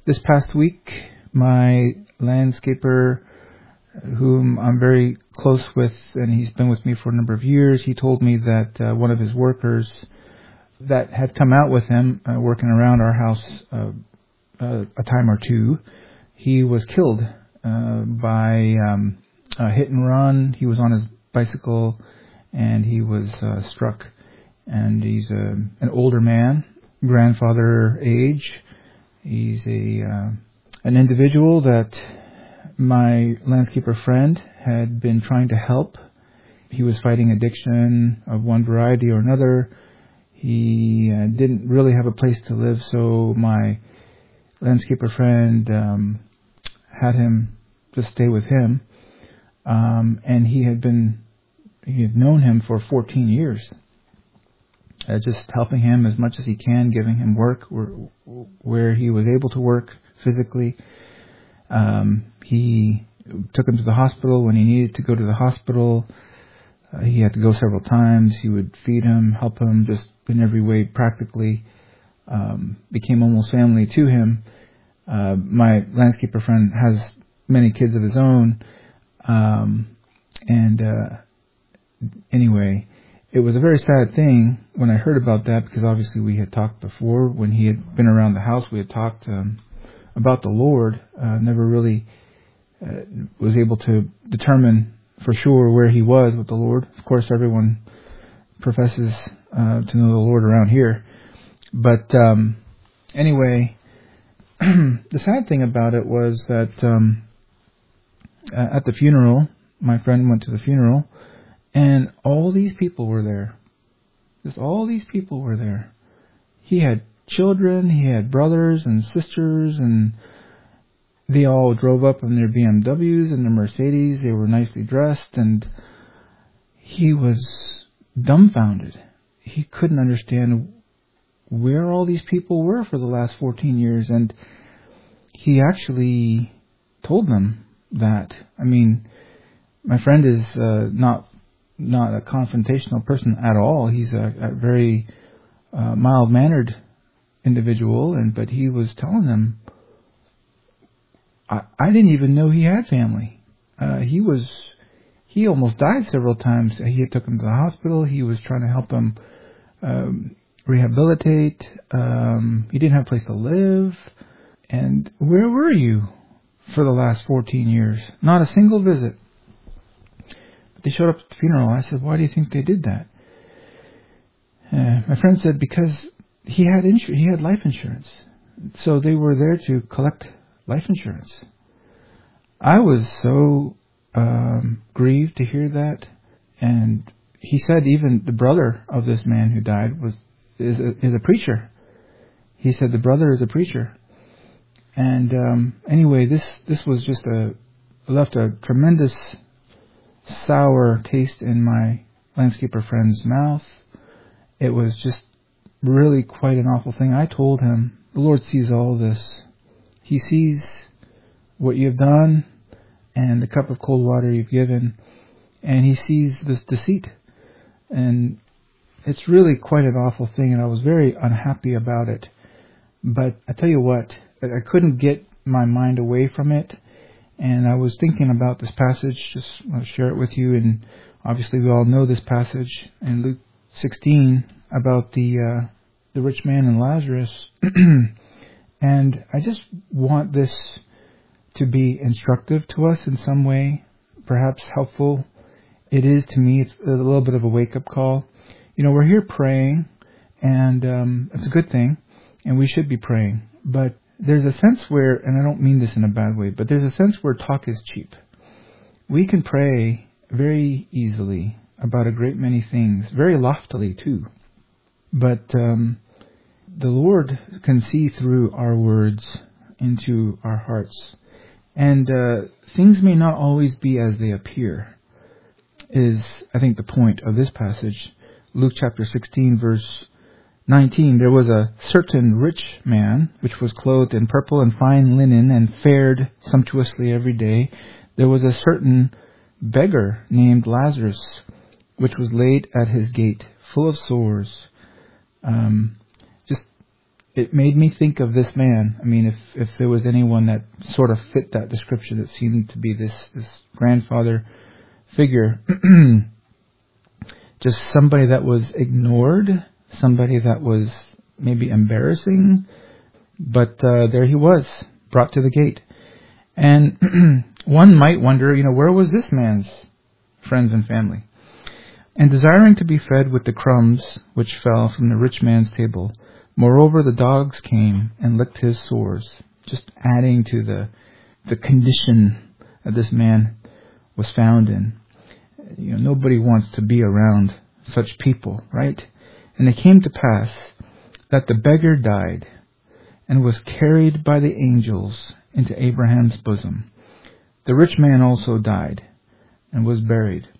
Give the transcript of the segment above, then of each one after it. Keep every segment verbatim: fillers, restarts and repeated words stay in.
this past week, my landscaper, whom I'm very close with, and he's been with me for a number of years, he told me that uh, one of his workers that had come out with him, uh, working around our house uh, uh, a time or two, he was killed uh, by um, a hit and run. He was on his bicycle, and he was uh, struck. And he's a, an older man, grandfather age. He's a uh, an individual that my landscaper friend had been trying to help. He was fighting addiction of one variety or another. He uh, didn't really have a place to live, so my landscaper friend um, had him just stay with him. Um, and he had been, he had known him for fourteen years. Uh, just helping him as much as he can, giving him work where, where he was able to work physically. Um, he took him to the hospital when he needed to go to the hospital. Uh, he had to go several times. He would feed him, help him, just in every way practically. Um, became almost family to him. Uh, my landscaper friend has many kids of his own. Um, and uh, anyway, it was a very sad thing when I heard about that, because obviously we had talked before. When he had been around the house, we had talked um, about the Lord. Uh, never really uh, was able to determine for sure where he was with the Lord. Of course, everyone professes uh, to know the Lord around here. But um, anyway, the sad thing about it was that um, at the funeral, my friend went to the funeral, and all these people were there. Just all these people were there. He had children, he had brothers and sisters, and they all drove up in their B M Ws and their Mercedes. They were nicely dressed, and he was dumbfounded. He couldn't understand where all these people were for the last fourteen years, and he actually told them that. I mean, my friend is uh, not not a confrontational person at all. He's a, a very uh, mild-mannered individual, and but he was telling them, I, I didn't even know he had family. Uh, he was he almost died several times. He took him to the hospital. He was trying to help him um, rehabilitate. Um, he didn't have a place to live. And where were you for the last fourteen years? Not a single visit. They showed up at the funeral. I said, why do you think they did that? Uh, my friend said, because he had insur- he had life insurance. So they were there to collect life insurance. I was so um, grieved to hear that. And he said even the brother of this man who died was is a, is a preacher. He said the brother is a preacher. And um, anyway, this, this was just a left a tremendous sour taste in my landscaper friend's mouth. It was just really quite an awful thing. I told him, the Lord sees all this. He sees what you've done and the cup of cold water you've given, and he sees this deceit. And it's really quite an awful thing, and I was very unhappy about it. But I tell you what, I couldn't get my mind away from it. And I was thinking about this passage, just I'll share it with you. And obviously we all know this passage in Luke sixteen about the uh, the rich man and Lazarus. And I just want this to be instructive to us in some way, perhaps helpful. It is to me. It's a little bit of a wake-up call. You know, we're here praying, and um, it's a good thing, and we should be praying. But there's a sense where, and I don't mean this in a bad way, but there's a sense where talk is cheap. We can pray very easily about a great many things, very loftily too. But um, the Lord can see through our words into our hearts. And uh, things may not always be as they appear, is, I think, the point of this passage. Luke chapter sixteen, verse nineteen, there was a certain rich man, which was clothed in purple and fine linen, and fared sumptuously every day. There was a certain beggar named Lazarus, which was laid at his gate, full of sores. Um, just it made me think of this man. I mean, if, if there was anyone that sort of fit that description, it seemed to be this, this grandfather figure. Just somebody that was ignored, somebody that was maybe embarrassing, but uh, there he was, brought to the gate. And one might wonder, you know, where was this man's friends and family? And desiring to be fed with the crumbs which fell from the rich man's table, moreover the dogs came and licked his sores, just adding to the the condition that this man was found in. You know, nobody wants to be around such people, right? And it came to pass that the beggar died and was carried by the angels into Abraham's bosom. The rich man also died and was buried.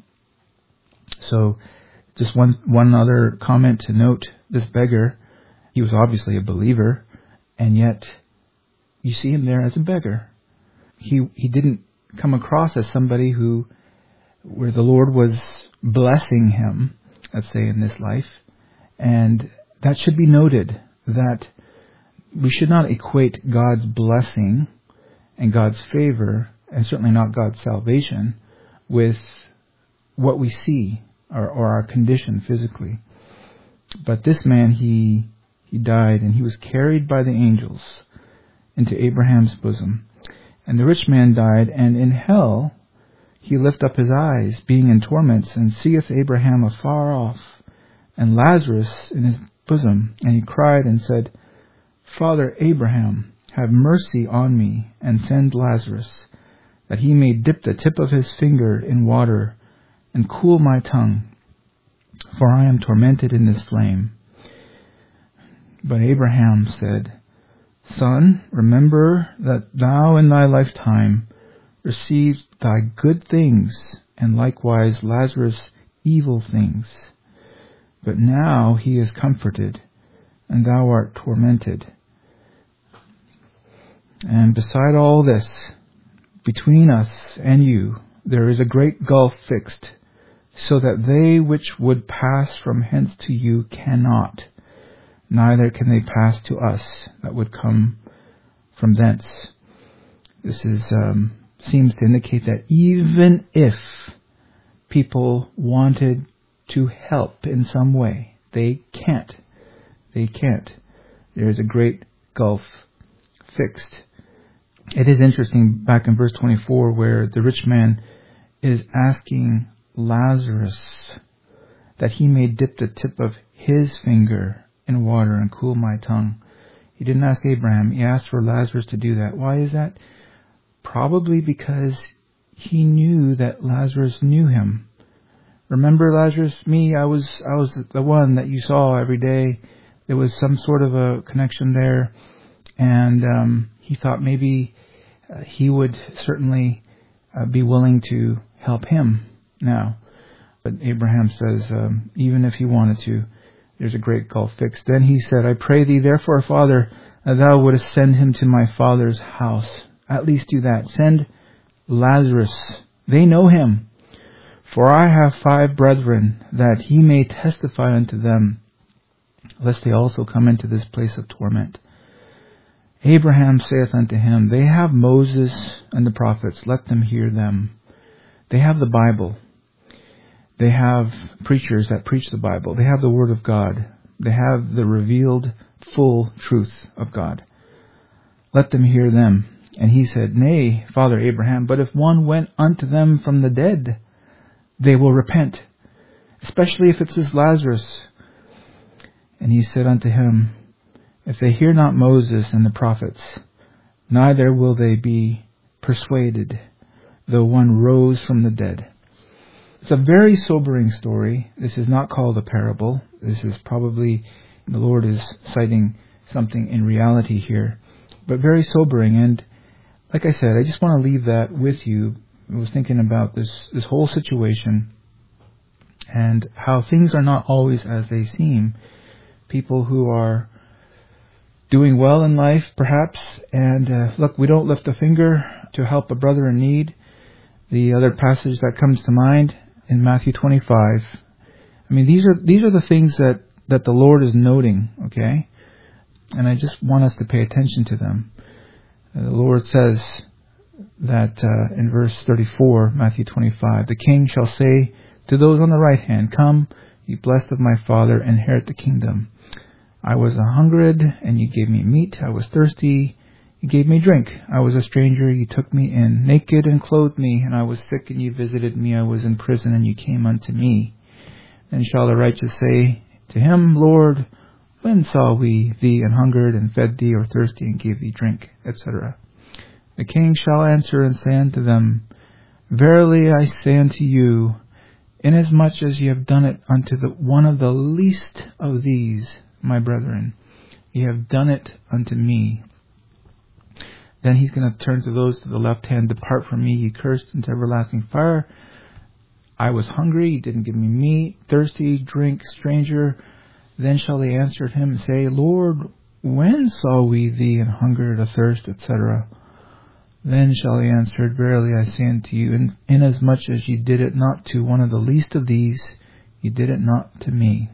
So, just one one other comment to note, this beggar, he was obviously a believer, and yet you see him there as a beggar. He he didn't come across as somebody who, where the Lord was blessing him, let's say in this life, and that should be noted, that we should not equate God's blessing and God's favor, and certainly not God's salvation, with what we see or, or our condition physically. But this man, he he died, and he was carried by the angels into Abraham's bosom. And the rich man died, and in hell he lift up his eyes, being in torments, and seeth Abraham afar off, and Lazarus in his bosom. And he cried and said, Father Abraham, have mercy on me, and send Lazarus, that he may dip the tip of his finger in water, and cool my tongue, for I am tormented in this flame. But Abraham said, Son, remember that thou in thy lifetime received thy good things, and likewise Lazarus evil things. But now he is comforted, and thou art tormented. And beside all this, between us and you, there is a great gulf fixed, so that they which would pass from hence to you cannot, neither can they pass to us that would come from thence. This is um, seems to indicate that even if people wanted to help in some way, they can't. They can't. There is a great gulf fixed. It is interesting back in verse twenty-four where the rich man is asking Lazarus that he may dip the tip of his finger in water and cool my tongue. He didn't ask Abraham. He asked for Lazarus to do that. Why is that? Probably because he knew that Lazarus knew him. Remember Lazarus? Me, I was I was the one that you saw every day. There was some sort of a connection there, and um, he thought maybe uh, he would certainly uh, be willing to help him now. But Abraham says, um, even if he wanted to, there's a great gulf fixed. Then he said, I pray thee, therefore, Father, that thou wouldest send him to my father's house. At least do that. Send Lazarus. They know him. For I have five brethren, that he may testify unto them, lest they also come into this place of torment. Abraham saith unto him, They have Moses and the prophets, let them hear them. They have the Bible. They have preachers that preach the Bible. They have the Word of God. They have the revealed full truth of God. Let them hear them. And he said, Nay, Father Abraham, but if one went unto them from the dead, they will repent, especially if it's this Lazarus. And he said unto him, If they hear not Moses and the prophets, neither will they be persuaded, though one rose from the dead. It's a very sobering story. This is not called a parable. This is probably, the Lord is citing something in reality here, but very sobering. And like I said, I just want to leave that with you. I was thinking about this, this whole situation and how things are not always as they seem. People who are doing well in life, perhaps, and uh, look, we don't lift a finger to help a brother in need. The other passage that comes to mind in Matthew twenty-five. I mean, these are these are the things that, that the Lord is noting, okay? And I just want us to pay attention to them. Uh, the Lord says that uh, in verse thirty-four, Matthew twenty-five, the king shall say to those on the right hand, come, ye blessed of my Father, inherit the kingdom. I was a hungered, and ye gave me meat. I was thirsty, ye gave me drink. I was a stranger, ye took me in. Naked, and clothed me. And I was sick, and ye visited me. I was in prison, and ye came unto me. Then shall the righteous say to him, Lord, when saw we thee an hungered, and fed thee, or thirsty, and gave thee drink, et cetera. The king shall answer and say unto them, Verily I say unto you, inasmuch as ye have done it unto the one of the least of these, my brethren, ye have done it unto me. Then he's going to turn to those to the left hand, depart from me, ye cursed, into everlasting fire. I was hungry, ye didn't give me meat, thirsty, drink, stranger. Then shall they answer him and say, Lord, when saw we thee an hungered, athirst, et cetera. Then shall he answer, Verily I say unto you, in, inasmuch as ye did it not to one of the least of these, ye did it not to me.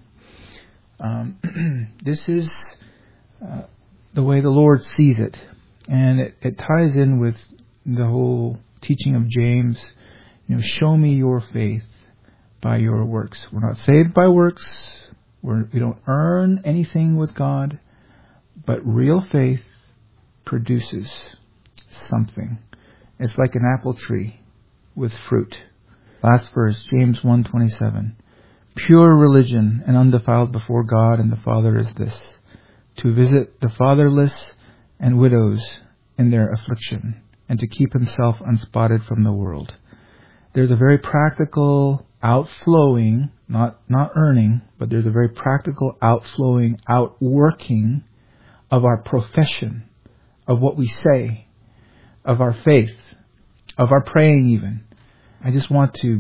Um, this is uh, the way the Lord sees it. And it, it ties in with the whole teaching of James. You know, show me your faith by your works. We're not saved by works. We're, we don't earn anything with God. But real faith produces something. It's like an apple tree with fruit. Last verse, James one twenty-seven. Pure religion and undefiled before God and the Father is this, to visit the fatherless and widows in their affliction, and to keep himself unspotted from the world. There's a very practical outflowing, not not earning, but there's a very practical outflowing, outworking of our profession, of what we say, of our faith, of our praying even. I just want to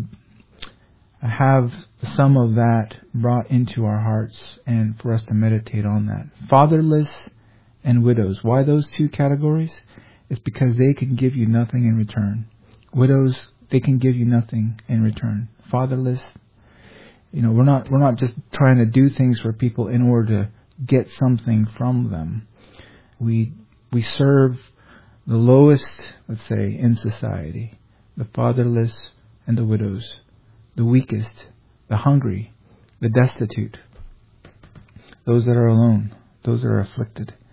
have some of that brought into our hearts and for us to meditate on that. Fatherless and widows. Why those two categories? It's because they can give you nothing in return. Widows, they can give you nothing in return. Fatherless, you know, we're not we're not just trying to do things for people in order to get something from them. We we serve the lowest, let's say, in society, the fatherless and the widows, the weakest, the hungry, the destitute, those that are alone, those that are afflicted.